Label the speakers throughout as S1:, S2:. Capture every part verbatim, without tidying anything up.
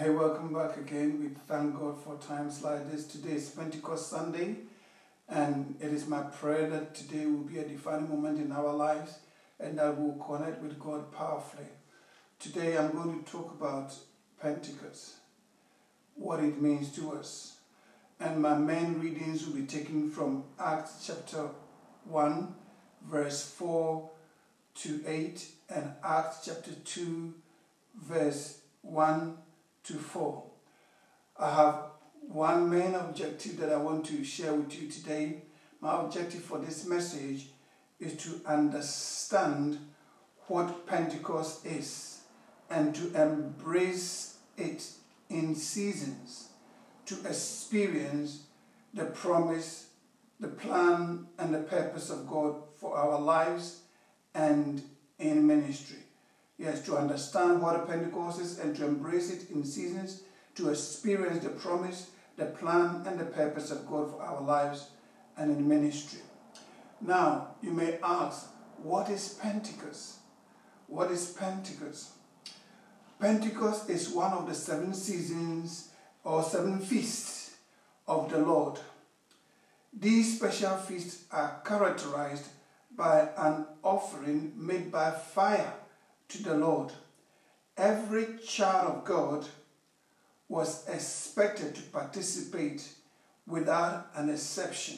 S1: Hey, welcome back again. We thank God for times like this. Today is Pentecost Sunday, and it is my prayer that today will be a defining moment in our lives and that we'll connect with God powerfully. Today I'm going to talk about Pentecost, what it means to us. And my main readings will be taken from Acts chapter one, verse four to eight, and Acts chapter two, verse one to four. I have one main objective that I want to share with you today. My objective for this message is to understand what Pentecost is and to embrace it in seasons, to experience the promise, the plan, and the purpose of God for our lives and in ministry. Yes, to understand what a Pentecost is and to embrace it in seasons, to experience the promise, the plan, and the purpose of God for our lives and in ministry. Now, you may ask, what is Pentecost? What is Pentecost? Pentecost is one of the seven seasons or seven feasts of the Lord. These special feasts are characterized by an offering made by fire to the Lord. Every child of God was expected to participate without an exception.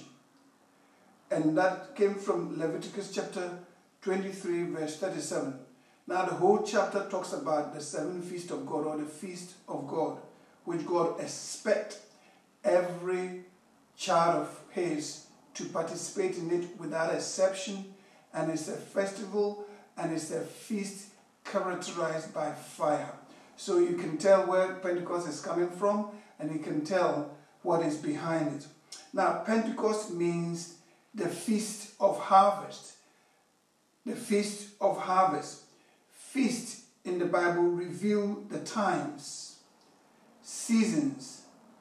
S1: And that came from Leviticus chapter twenty-three, verse thirty-seven. Now the whole chapter talks about the seven feasts of God, or the feast of God, which God expects every child of his to participate in it without exception. And it's a festival and it's a feast characterized by fire. So you can tell where Pentecost is coming from, and you can tell what is behind it. Now, Pentecost means the feast of harvest. The feast of harvest. Feast in the Bible reveal the times, seasons,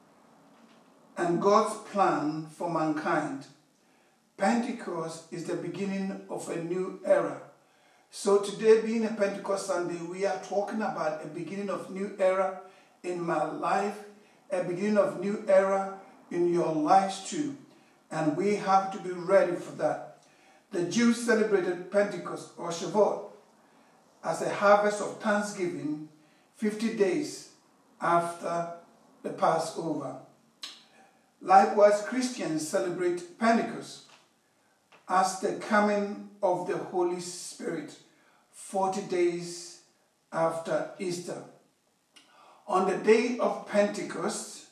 S1: and God's plan for mankind. Pentecost is the beginning of a new era. So today, being a Pentecost Sunday, we are talking about a beginning of new era in my life, a beginning of new era in your lives too. And we have to be ready for that. The Jews celebrated Pentecost or Shavuot as a harvest of thanksgiving fifty days after the Passover. Likewise, Christians celebrate Pentecost as the coming of the Holy Spirit forty days after Easter. On the day of Pentecost,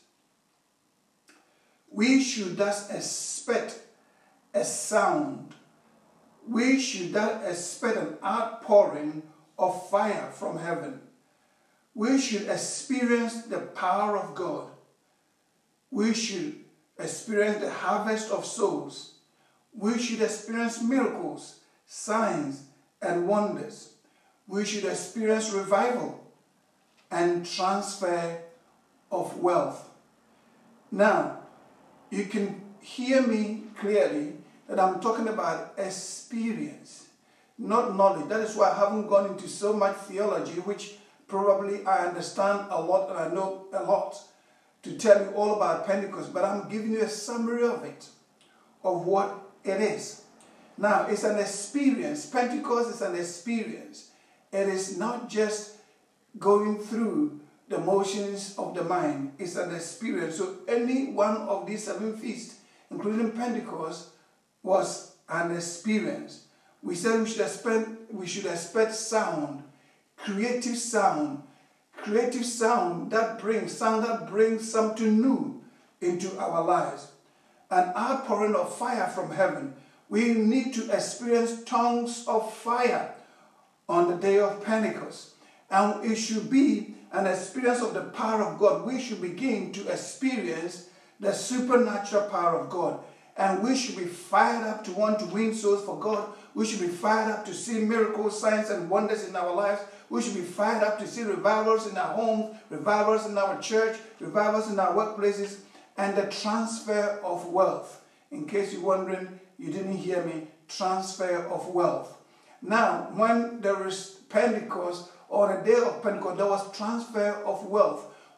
S1: we should thus expect a sound. We should thus expect an outpouring of fire from heaven. We should experience the power of God. We should experience the harvest of souls. We should experience miracles, signs, and wonders. We should experience revival and transfer of wealth. Now, you can hear me clearly that I'm talking about experience, not knowledge. That is why I haven't gone into so much theology, which probably I understand a lot and I know a lot to tell you all about Pentecost, but I'm giving you a summary of it, of what it is. Now, it's an experience. Pentecost is an experience. It is not just going through the motions of the mind. It's an experience. So any one of these seven feasts, including Pentecost, was an experience. We said we should expect, we should expect sound, creative sound, creative sound that brings, sound that brings something new into our lives. An outpouring of fire from heaven. We need to experience tongues of fire on the day of Pentecost. And it should be an experience of the power of God. We should begin to experience the supernatural power of God. And we should be fired up to want to win souls for God. We should be fired up to see miracles, signs, and wonders in our lives. We should be fired up to see revivals in our homes, revivals in our church, revivals in our workplaces, and the transfer of wealth. In case you're wondering, you didn't hear me, transfer of wealth. Now, when there is Pentecost, or the day of Pentecost, there was transfer of wealth.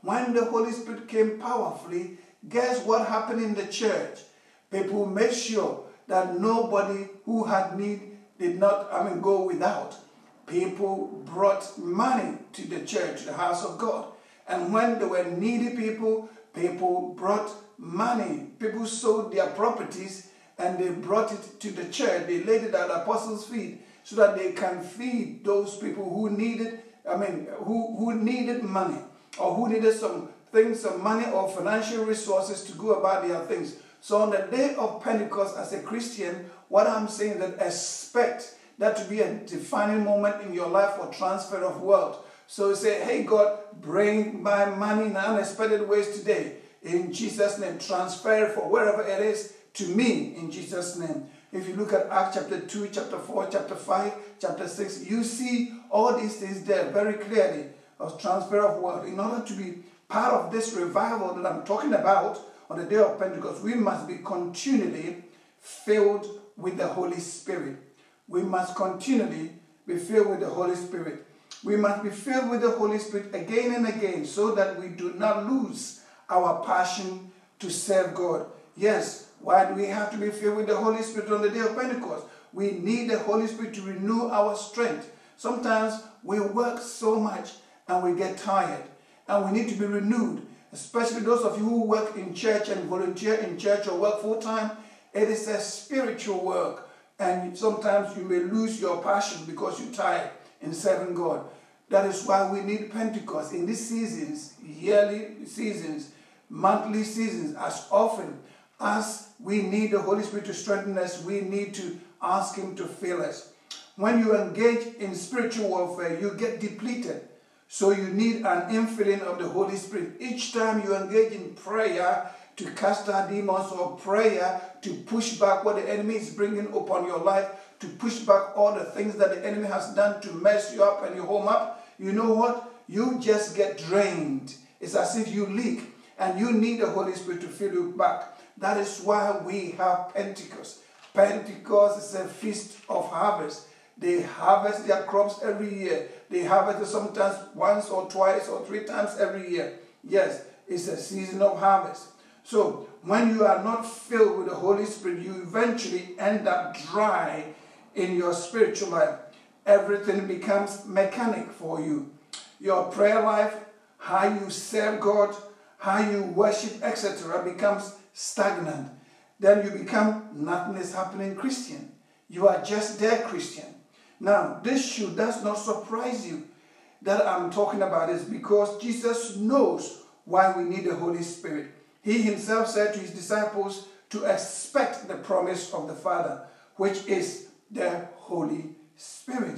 S1: when the Holy Spirit came powerfully, guess what happened in the church? People made sure that nobody who had need did not, I mean, go without. People brought money to the church, the house of God. And when there were needy people, people brought money. People sold their properties and they brought it to the church. They laid it at the apostles' feet so that they can feed those people who needed, I mean, who, who needed money or who needed some things, some money or financial resources to go about their things. So on the day of Pentecost, as a Christian, what I'm saying is that expect that to be a defining moment in your life for transfer of wealth. So say, hey God, bring my money in unexpected ways today. In Jesus' name, transfer it for wherever it is to me in Jesus' name. If you look at Acts chapter two, chapter four, chapter five, chapter six, you see all these things there very clearly of transfer of wealth. In order to be part of this revival that I'm talking about on the day of Pentecost, we must be continually filled with the Holy Spirit. We must continually be filled with the Holy Spirit. We must be filled with the Holy Spirit again and again so that we do not lose our passion to serve God. Yes, why do we have to be filled with the Holy Spirit on the day of Pentecost? We need the Holy Spirit to renew our strength. Sometimes we work so much and we get tired and we need to be renewed. Especially those of you who work in church and volunteer in church or work full-time, it is a spiritual work. And sometimes you may lose your passion because you're tired in serving God. That is why we need Pentecost in these seasons, yearly seasons, monthly seasons, as often as we need the Holy Spirit to strengthen us, we need to ask Him to fill us. When you engage in spiritual warfare, you get depleted. So you need an infilling of the Holy Spirit. Each time you engage in prayer to cast out demons or prayer to push back what the enemy is bringing upon your life, to push back all the things that the enemy has done to mess you up and your home up, you know what? You just get drained. It's as if you leak and you need the Holy Spirit to fill you back. That is why we have Pentecost. Pentecost is a feast of harvest. They harvest their crops every year. They harvest it sometimes once or twice or three times every year. Yes, it's a season of harvest. So when you are not filled with the Holy Spirit, you eventually end up dry in your spiritual life. Everything becomes mechanic for you. Your prayer life, how you serve God, how you worship, et cetera becomes stagnant. Then you become nothing is happening Christian. You are just there Christian. Now, this should does not surprise you that I'm talking about this because Jesus knows why we need the Holy Spirit. He himself said to his disciples to expect the promise of the Father, which is the Holy Spirit.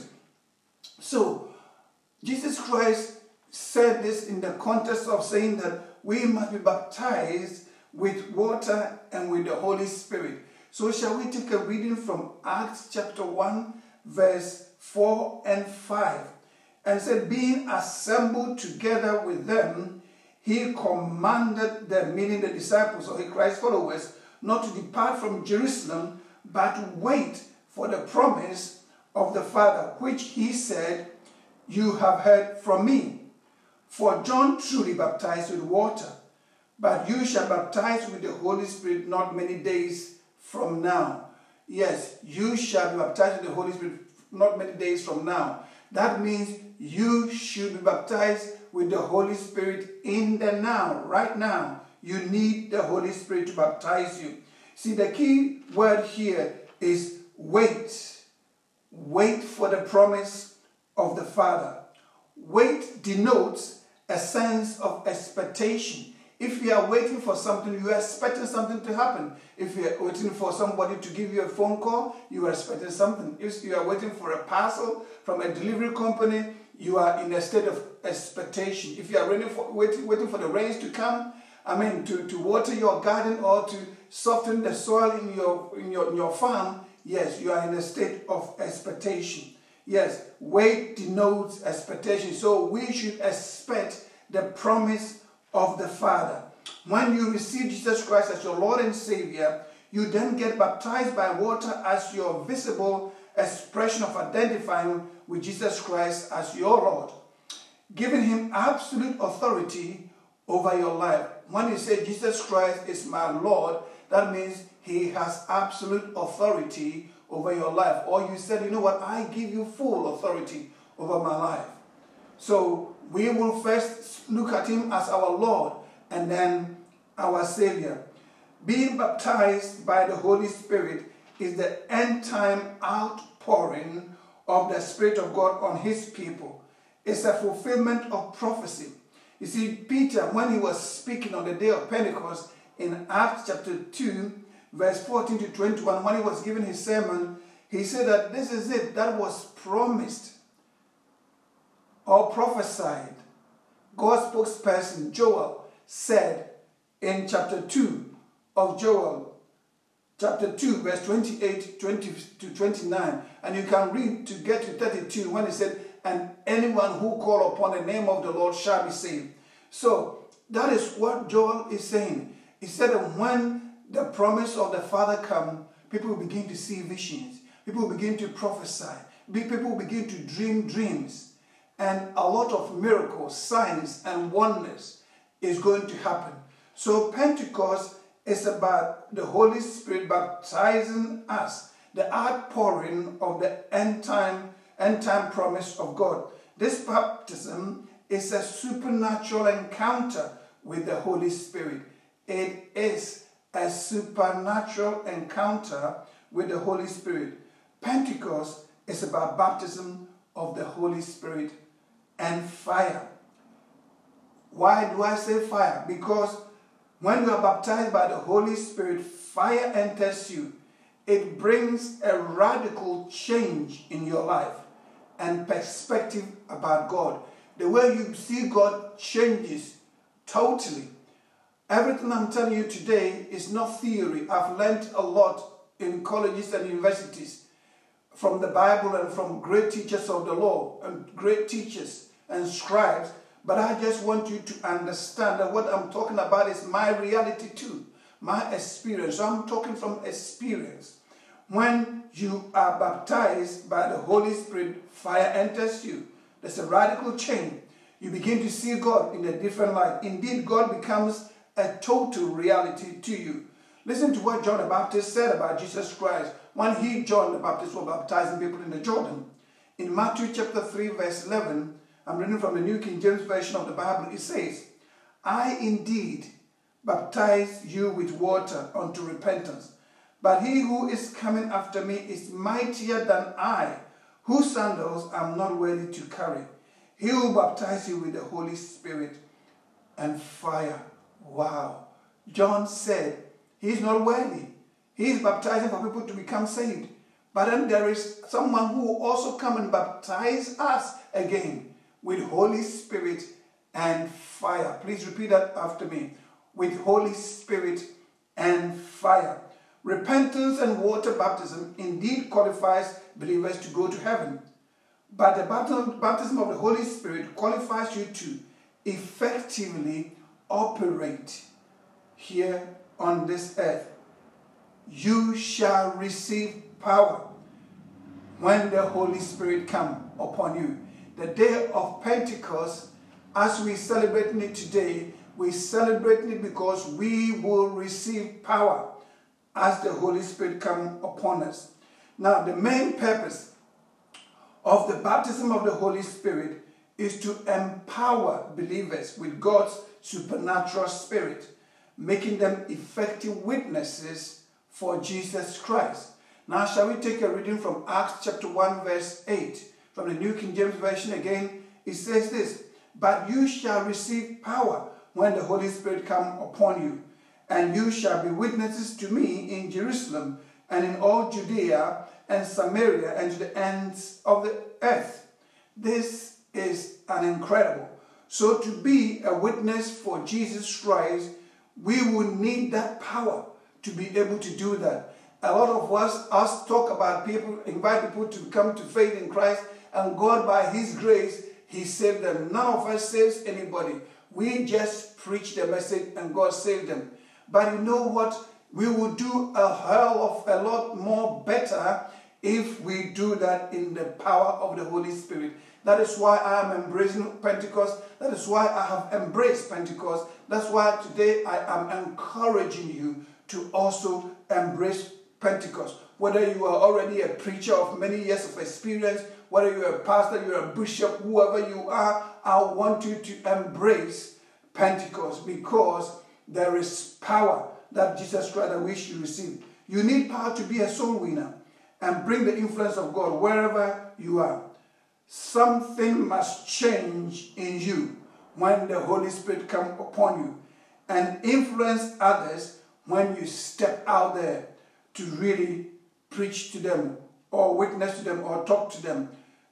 S1: So, Jesus Christ said this in the context of saying that we must be baptized with water and with the Holy Spirit. So shall we take a reading from Acts chapter one, verse four and five. And said, being assembled together with them, he commanded them, meaning the disciples or Christ's followers, not to depart from Jerusalem, but wait for the promise of the Father, which he said, you have heard from me. For John truly baptized with water, but you shall baptize with the Holy Spirit not many days from now. Yes, you shall be baptized with the Holy Spirit not many days from now. That means you should be baptized with the Holy Spirit in the now, right now. You need the Holy Spirit to baptize you. See, the key word here is wait. Wait for the promise of the Father. Wait denotes a sense of expectation. If you are waiting for something, you are expecting something to happen. If you are waiting for somebody to give you a phone call, you are expecting something. If you are waiting for a parcel from a delivery company, you are in a state of expectation. If you are waiting for, waiting, waiting for the rains to come, I mean, to, to water your garden or to soften the soil in your, in your, in your farm, yes, you are in a state of expectation. Yes, wait denotes expectation. So we should expect the promise of the Father. When you receive Jesus Christ as your Lord and Savior, you then get baptized by water as your visible expression of identifying with Jesus Christ as your Lord, giving him absolute authority over your life. When you say Jesus Christ is my Lord, that means he has absolute authority over your life. Or you said, you know what, I give you full authority over my life. So we will first look at him as our Lord and then our Savior. Being baptized by the Holy Spirit is the end time outpouring of the Spirit of God on his people. It's a fulfillment of prophecy. You see, Peter, when he was speaking on the day of Pentecost in Acts chapter two, verse fourteen to twenty-one, when he was giving his sermon, he said that this is it that was promised or prophesied. God's spokesperson, Joel, said in chapter two of Joel, chapter two, verse twenty-eight twenty to twenty-nine, and you can read to get to thirty-two when he said, and anyone who call upon the name of the Lord shall be saved. So that is what Joel is saying. He said that when the promise of the Father comes, people will begin to see visions. People will begin to prophesy. People will begin to dream dreams. And a lot of miracles, signs, and wonders is going to happen. So Pentecost is about the Holy Spirit baptizing us, the outpouring of the end time end time promise of God. This baptism is a supernatural encounter with the Holy Spirit. It is a supernatural encounter with the Holy Spirit. Pentecost is about baptism of the Holy Spirit and fire. Why do I say fire? Because when you are baptized by the Holy Spirit, fire enters you. It brings a radical change in your life and perspective about God. The way you see God changes totally. Everything I'm telling you today is not theory. I've learned a lot in colleges and universities from the Bible and from great teachers of the law and great teachers and scribes. But I just want you to understand that what I'm talking about is my reality too, my experience. So I'm talking from experience. When you are baptized by the Holy Spirit, fire enters you. There's a radical change. You begin to see God in a different light. Indeed, God becomes a total reality to you. Listen to what John the Baptist said about Jesus Christ when he, John the Baptist, was baptizing people in the Jordan. In Matthew chapter three, verse eleven, I'm reading from the New King James Version of the Bible. It says, I indeed baptize you with water unto repentance. But he who is coming after me is mightier than I, whose sandals I am not worthy to carry. He will baptize you with the Holy Spirit and fire. Wow. John said he's not worthy. He's baptizing for people to become saved. But then there is someone who will also come and baptize us again with Holy Spirit and fire. Please repeat that after me. With Holy Spirit and fire. Repentance and water baptism indeed qualifies believers to go to heaven. But the baptism of the Holy Spirit qualifies you to effectively operate here on this earth. You shall receive power when the Holy Spirit comes upon you. The day of Pentecost, as we celebrate it today, we celebrate it because we will receive power as the Holy Spirit comes upon us. Now, the main purpose of the baptism of the Holy Spirit is to empower believers with God's supernatural spirit, making them effective witnesses for Jesus Christ. Now, shall we take a reading from Acts chapter one, verse eight, from the New King James Version again? It says this, but you shall receive power when the Holy Spirit comes upon you, and you shall be witnesses to me in Jerusalem and in all Judea and Samaria and to the ends of the earth. This is an incredible. So to be a witness for Jesus Christ, we will need that power to be able to do that. A lot of us, us talk about people, invite people to come to faith in Christ, and God, by His grace, He saved them. None of us saves anybody. We just preach the message and God saved them. But you know what? We will do a hell of a lot more better if we do that in the power of the Holy Spirit. That is why I am embracing Pentecost. That is why I have embraced Pentecost. That's why today I am encouraging you to also embrace Pentecost. Whether you are already a preacher of many years of experience, whether you're a pastor, you're a bishop, whoever you are, I want you to embrace Pentecost, because there is power that Jesus Christ that we should receive. You need power to be a soul winner and bring the influence of God wherever you are. Something must change in you when the Holy Spirit comes upon you, and influence others when you step out there to really preach to them or witness to them or talk to them.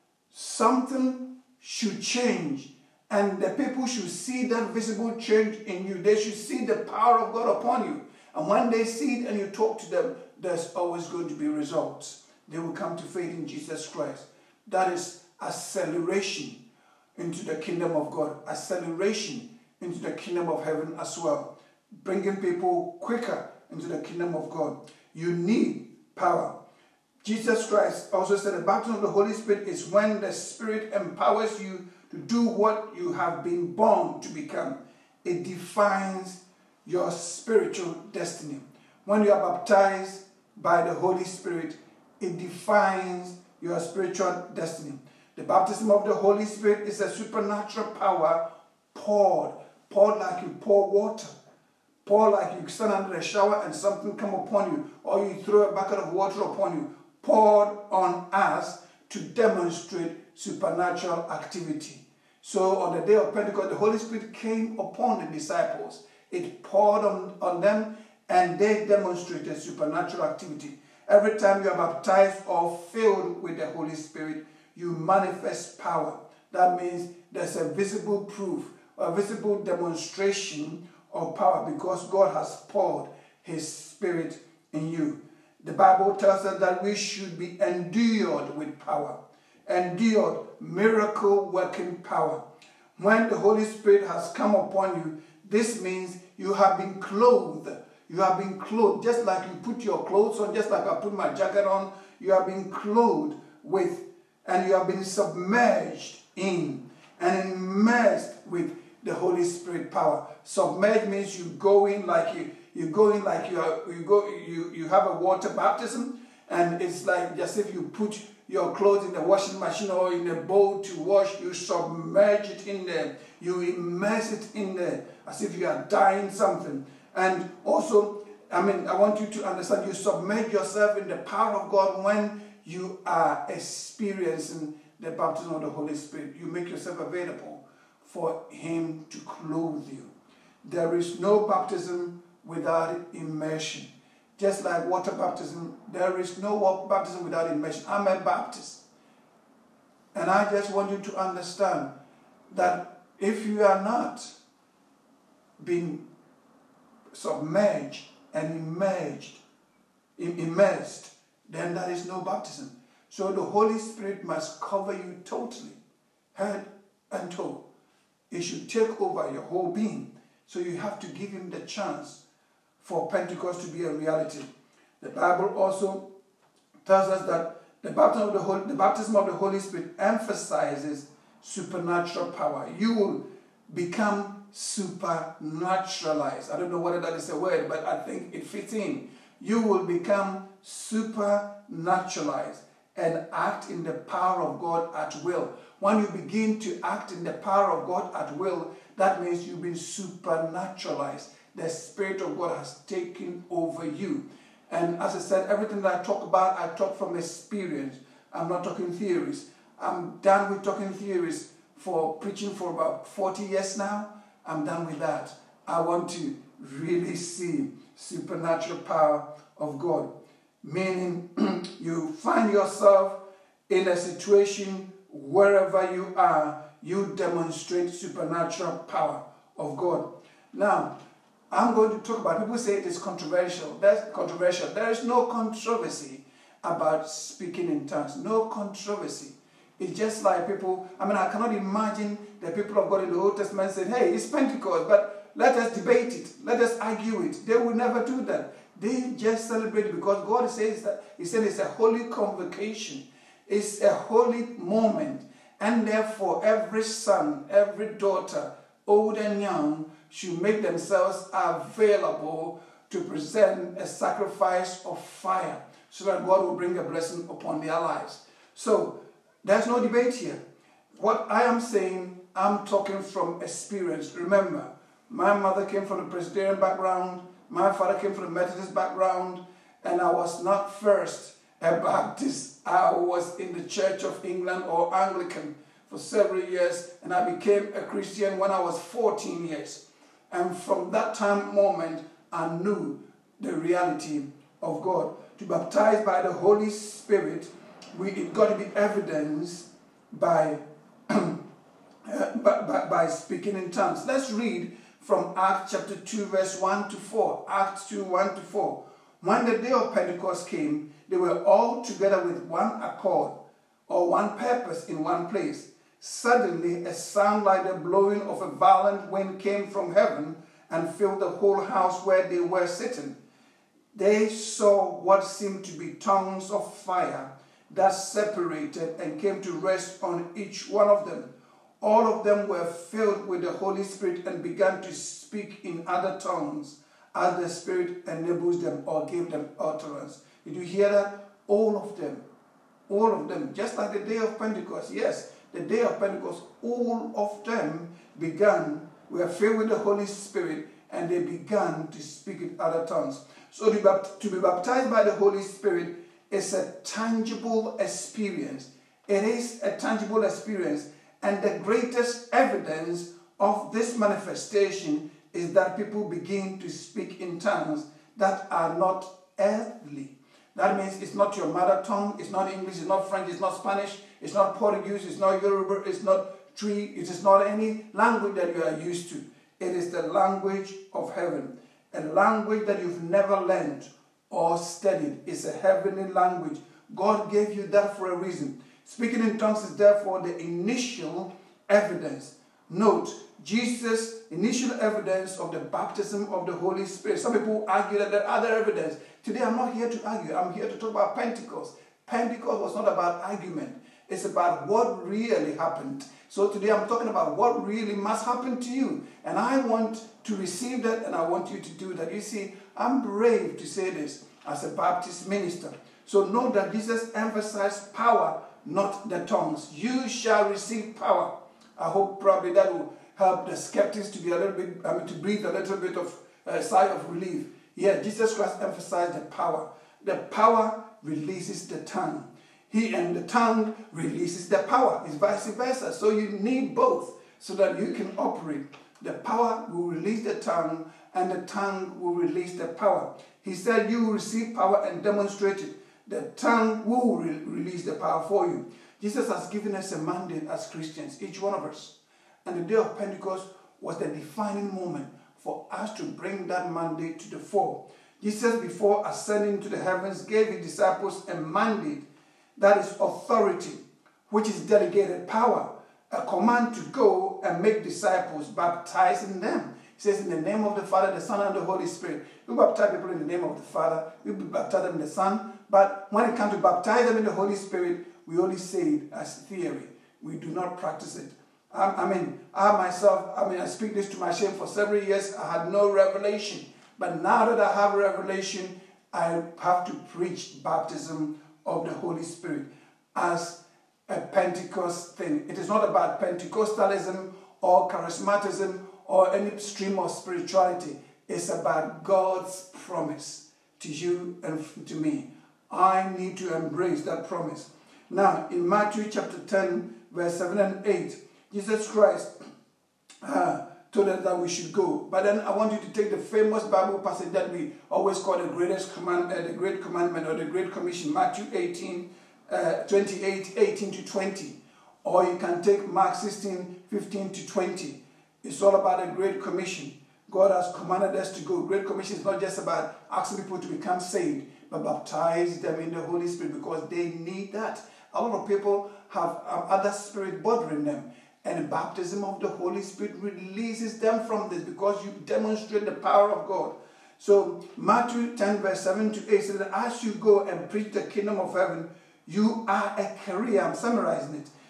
S1: Something should change, and the people should see that visible change in you. They should see the power of God upon you. And when they see it and you talk to them, there's always going to be results. They will come to faith in Jesus Christ. That is acceleration into the kingdom of God. Acceleration into the kingdom of heaven as well. Bringing people quicker into the kingdom of God. You need power. Jesus Christ also said the baptism of the Holy Spirit is when the Spirit empowers you to do what you have been born to become. It defines your spiritual destiny. When you are baptized by the Holy Spirit, it defines your spiritual destiny. The baptism of the Holy Spirit is a supernatural power poured, poured like you pour water. Pour like you stand under a shower and something come upon you, or you throw a bucket of water upon you, poured on us to demonstrate supernatural activity. So on the day of Pentecost, the Holy Spirit came upon the disciples. It poured on, on them, and they demonstrated supernatural activity. Every time you are baptized or filled with the Holy Spirit, you manifest power. That means there's a visible proof, a visible demonstration of power, because God has poured His Spirit in you. The Bible tells us that we should be endued with power. Endued, miracle working power. When the Holy Spirit has come upon you, this means you have been clothed. You have been clothed, just like you put your clothes on, just like I put my jacket on. You have been clothed with, and you have been submerged in and immersed with the Holy Spirit power. Submerged means you go in like you you go in like you are, you go you you have a water baptism, and it's like just if you put your clothes in the washing machine or in a bowl to wash, you submerge it in there, you immerse it in there as if you are dyeing something. And also, I mean, I want you to understand, you submerge yourself in the power of God when you are experiencing the baptism of the Holy Spirit. You make yourself available for Him to clothe you. There is no baptism without immersion. Just like water baptism, there is no baptism without immersion. I'm a Baptist. And I just want you to understand that if you are not being submerged and immersed, immersed, then that is no baptism. So the Holy Spirit must cover you totally, head and toe. It should take over your whole being. So you have to give Him the chance for Pentecost to be a reality. The Bible also tells us that the baptism of the Holy, the baptism of the Holy Spirit emphasizes supernatural power. You will become supernaturalized. I don't know whether that is a word, but I think it fits in. You will become supernaturalized and act in the power of God at will. When you begin to act in the power of God at will, that means you've been supernaturalized. The Spirit of God has taken over you. And as I said, everything that I talk about, I talk from experience. I'm not talking theories. I'm done with talking theories for preaching for about forty years now. I'm done with that. I want to really see supernatural power of God. Meaning you find yourself in a situation wherever you are, you demonstrate supernatural power of God. Now, I'm going to talk about, people say it is controversial. That's controversial. There is no controversy about speaking in tongues. No controversy. It's just like people, I mean, I cannot imagine the people of God in the Old Testament saying, hey, it's Pentecost, but let us debate it. Let us argue it. They will never do that. They just celebrate it because God says that, He said it's a holy convocation. It's a holy moment. And therefore, every son, every daughter, old and young, should make themselves available to present a sacrifice of fire so that God will bring a blessing upon their lives. So, there's no debate here. What I am saying, I'm talking from experience. Remember, my mother came from a Presbyterian background, my father came from a Methodist background, and I was not first a Baptist. I was in the Church of England or Anglican for several years, and I became a Christian when I was fourteen years. And from that time moment, I knew the reality of God. To baptize by the Holy Spirit, we, it got to be evidenced by, uh, by, by, by speaking in tongues. Let's read from Acts chapter two, verse one to four. Acts two, one to four. When the day of Pentecost came, they were all together with one accord or one purpose in one place. Suddenly, a sound like the blowing of a violent wind came from heaven and filled the whole house where they were sitting. They saw what seemed to be tongues of fire that separated and came to rest on each one of them. All of them were filled with the Holy Spirit and began to speak in other tongues as the Spirit enables them or gave them utterance. Did you hear that? All of them. All of them. Just like the day of Pentecost. Yes, the day of Pentecost, all of them began, were filled with the Holy Spirit, and they began to speak in other tongues. So to be baptized by the Holy Spirit is a tangible experience. It is a tangible experience. And the greatest evidence of this manifestation is that people begin to speak in tongues that are not earthly. That means it's not your mother tongue, it's not English, it's not French, it's not Spanish, it's not Portuguese, it's not Yoruba, it's not Tree, it is not any language that you are used to. It is the language of heaven. A language that you've never learned or studied. It's a heavenly language. God gave you that for a reason. Speaking in tongues is therefore the initial evidence. Note, Jesus' initial evidence of the baptism of the Holy Spirit. Some people argue that there are other evidence. Today I'm not here to argue. I'm here to talk about Pentecost. Pentecost was not about argument. It's about what really happened. So today I'm talking about what really must happen to you. And I want to receive that, and I want you to do that. You see, I'm brave to say this as a Baptist minister. So know that Jesus emphasized power, not the tongues. You shall receive power. I hope probably that will help the skeptics to be a little bit, I mean, to breathe a little bit of a sigh of relief. Yeah, Jesus Christ emphasized the power. The power releases the tongue. He and the tongue releases the power. It's vice versa. So you need both so that you can operate. The power will release the tongue, and the tongue will release the power. He said you will receive power and demonstrate it. The tongue will re release the power for you. Jesus has given us a mandate as Christians, each one of us. And the day of Pentecost was the defining moment for us to bring that mandate to the fore. Jesus, before ascending to the heavens, gave his disciples a mandate that is authority, which is delegated power, a command to go and make disciples, baptizing them. He says, in the name of the Father, the Son, and the Holy Spirit. We baptize people in the name of the Father, we baptize them in the Son, but when it comes to baptize them in the Holy Spirit, we only say it as theory. We do not practice it. I, I mean, I myself, I mean, I speak this to my shame. For several years, I had no revelation. But now that I have revelation, I have to preach baptism of the Holy Spirit as a Pentecost thing. It is not about Pentecostalism or charismatism or any stream of spirituality. It's about God's promise to you and to me. I need to embrace that promise. Now, in Matthew chapter ten, verse seven and eight, Jesus Christ uh, told us that we should go. But then I want you to take the famous Bible passage that we always call the greatest command, uh, the Great Commandment or the Great Commission, Matthew eighteen, uh, twenty-eight, eighteen to twenty. Or you can take Mark sixteen, fifteen to twenty. It's all about the Great Commission. God has commanded us to go. Great Commission is not just about asking people to become saved, but baptize them in the Holy Spirit because they need that. A lot of people have um, other spirit bothering them. And the baptism of the Holy Spirit releases them from this because you demonstrate the power of God. So Matthew ten verse seven to eight says that as you go and preach the kingdom of heaven, you are a carrier. I'm summarizing it.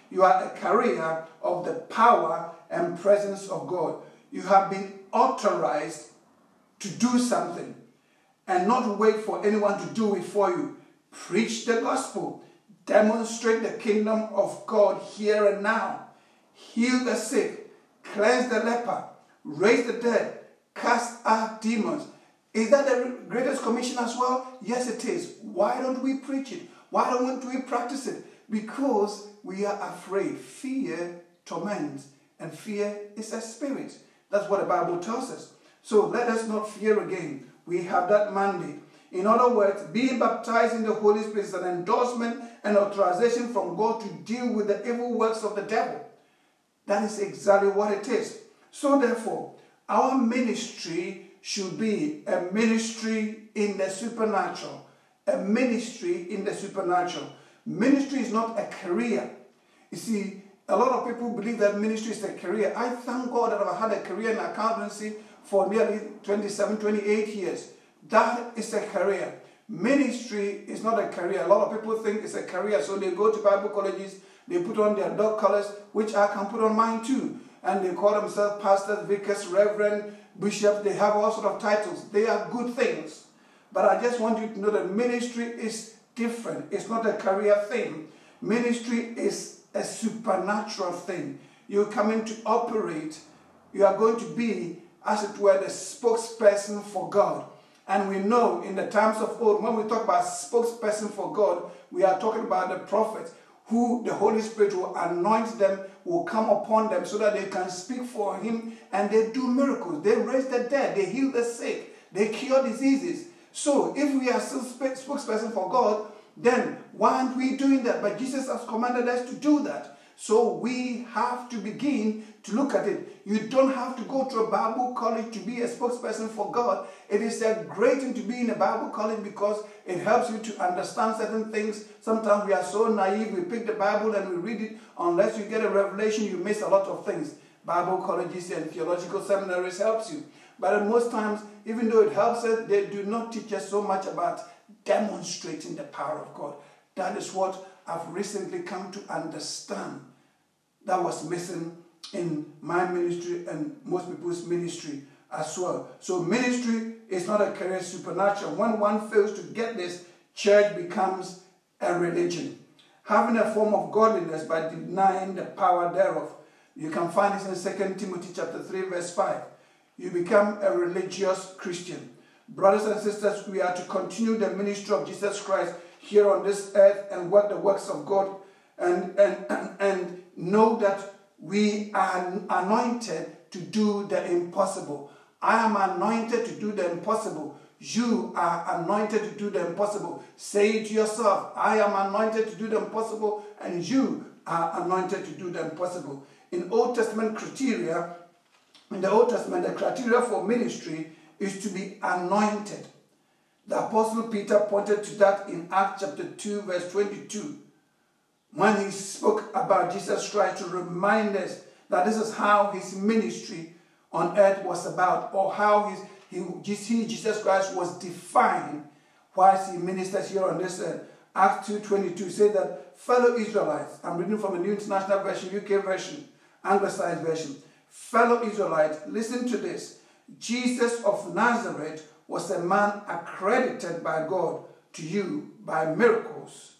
S1: You are a carrier of the power and presence of God. You have been authorized to do something and not wait for anyone to do it for you. Preach the gospel. Demonstrate the kingdom of God here and now. Heal the sick. Cleanse the leper. Raise the dead. Cast out demons. Is that the greatest commission as well? Yes, it is. Why don't we preach it? Why don't we practice it? Because we are afraid. Fear torments, and fear is a spirit. That's what the Bible tells us. So let us not fear again. We have that mandate. In other words, being baptized in the Holy Spirit is an endorsement and authorization from God to deal with the evil works of the devil. That is exactly what it is. So therefore, our ministry should be a ministry in the supernatural. A ministry in the supernatural. Ministry is not a career. You see, a lot of people believe that ministry is a career. I thank God that I've had a career in accountancy for nearly twenty-seven, twenty-eight years. That is a career. Ministry is not a career. A lot of people think it's a career, so they go to Bible colleges, they put on their dog collars, which I can put on mine too. And they call themselves pastors, vicars, reverend, bishops. They have all sorts of titles. They are good things. But I just want you to know that ministry is different. It's not a career thing. Ministry is a supernatural thing. You're coming to operate. You are going to be, as it were, the spokesperson for God. And we know in the times of old, when we talk about spokesperson for God, we are talking about the prophets, who the Holy Spirit will anoint them, will come upon them so that they can speak for him, and they do miracles. They raise the dead, they heal the sick, they cure diseases. So if we are still spokesperson for God, then why aren't we doing that? But Jesus has commanded us to do that. So we have to begin to look at it. You don't have to go to a Bible college to be a spokesperson for God. It is a great thing to be in a Bible college because it helps you to understand certain things. Sometimes we are so naive, we pick the Bible and we read it. Unless you get a revelation, you miss a lot of things. Bible colleges and theological seminaries helps you. But most times, even though it helps us, they do not teach us so much about demonstrating the power of God. That is what I've recently come to understand that was missing in my ministry and most people's ministry as well. So ministry is not a career, supernatural. When one fails to get this, church becomes a religion. Having a form of godliness by denying the power thereof. You can find this in Second Timothy chapter three, verse five. You become a religious Christian. Brothers and sisters, we are to continue the ministry of Jesus Christ here on this earth and work the works of God and, and, and, and know that we are anointed to do the impossible. I am anointed to do the impossible. You are anointed to do the impossible. Say it to yourself. I am anointed to do the impossible, and you are anointed to do the impossible. In Old Testament criteria, in the Old Testament, the criteria for ministry is to be anointed. The Apostle Peter pointed to that in Acts chapter two, verse twenty-two, when he spoke about Jesus Christ to remind us that this is how his ministry on earth was about, or how his, he, he, Jesus Christ, was defined whilst he ministers here on this earth. Acts two twenty-two says that, fellow Israelites, I'm reading from the New International Version, U K version, Anglicized version. Fellow Israelites, listen to this. Jesus of Nazareth was a man accredited by God to you by miracles,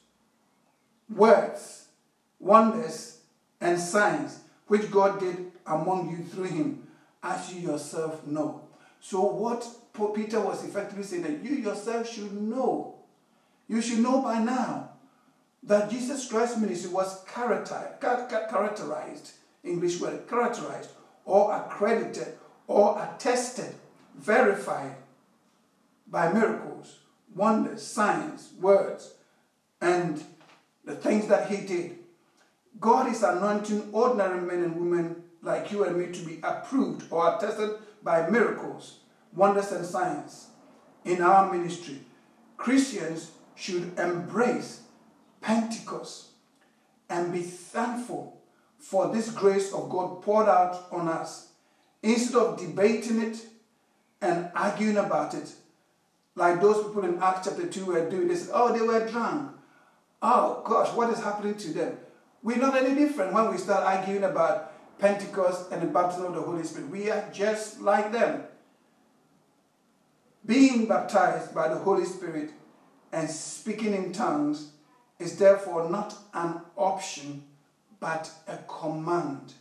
S1: words, wonders, and signs, which God did among you through him, as you yourself know. So what Peter was effectively saying, that you yourself should know. You should know by now that Jesus Christ's ministry was characterized, English word, characterized, or accredited, or attested, verified by miracles, wonders, signs, words, and the things that he did. God is anointing ordinary men and women like you and me to be approved or attested by miracles, wonders, and signs in our ministry. Christians should embrace Pentecost and be thankful for this grace of God poured out on us. Instead of debating it and arguing about it, like those people in Acts chapter two were doing, they said, oh, they were drunk. Oh, gosh, what is happening to them? We're not any different when we start arguing about Pentecost and the baptism of the Holy Spirit. We are just like them. Being baptized by the Holy Spirit and speaking in tongues is therefore not an option, but a command.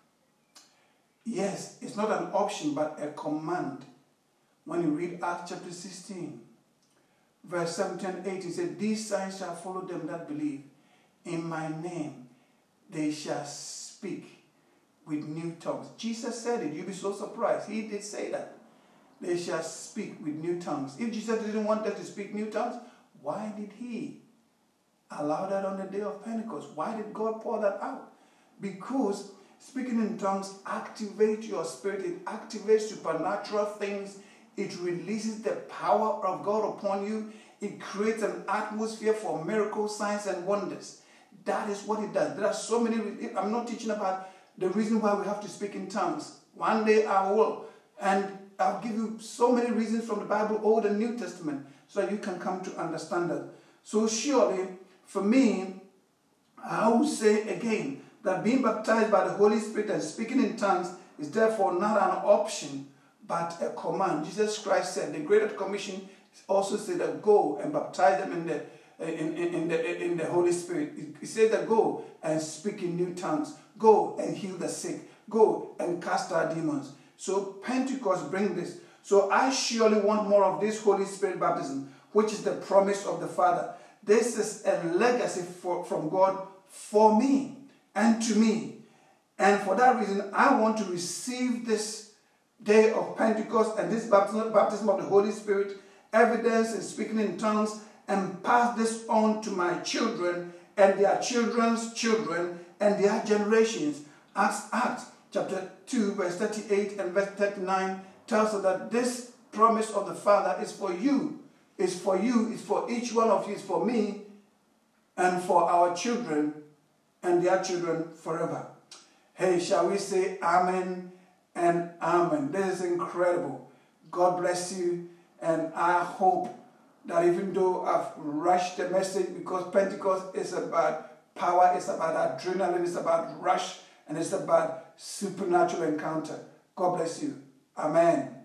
S1: Yes, it's not an option, but a command. When you read Acts chapter sixteen, verse seventeen and eighteen, it said, these signs shall follow them that believe. In my name they shall speak with new tongues. Jesus said it. You'll be so surprised. He did say that. They shall speak with new tongues. If Jesus didn't want them to speak new tongues, why did he allow that on the day of Pentecost? Why did God pour that out? Because speaking in tongues activates your spirit. It activates supernatural things. It releases the power of God upon you. It creates an atmosphere for miracles, signs, and wonders. That is what it does. There are so many. I'm not teaching about the reason why we have to speak in tongues. One day I will. And I'll give you so many reasons from the Bible, Old and New Testament, so that you can come to understand that. So surely, for me, I will say again that being baptized by the Holy Spirit and speaking in tongues is therefore not an option, but a command. Jesus Christ said, the Great Commission also said that go and baptize them in the in, in, in the in the Holy Spirit. He said that go and speak in new tongues, go and heal the sick, go and cast out demons. So Pentecost brings this. So I surely want more of this Holy Spirit baptism, which is the promise of the Father. This is a legacy for, from God for me and to me. And for that reason, I want to receive this day of Pentecost and this baptism, baptism of the Holy Spirit, evidence in speaking in tongues, and pass this on to my children and their children's children and their generations. Acts, Acts chapter two, verse thirty-eight and verse thirty-nine tells us that this promise of the Father is for you. It's for you, it's for each one of you, it's for me, and for our children and their children forever. Hey, shall we say amen and amen? This is incredible. God bless you, and I hope that even though I've rushed the message, because Pentecost is about power, it's about adrenaline, it's about rush, and it's about supernatural encounter. God bless you. Amen.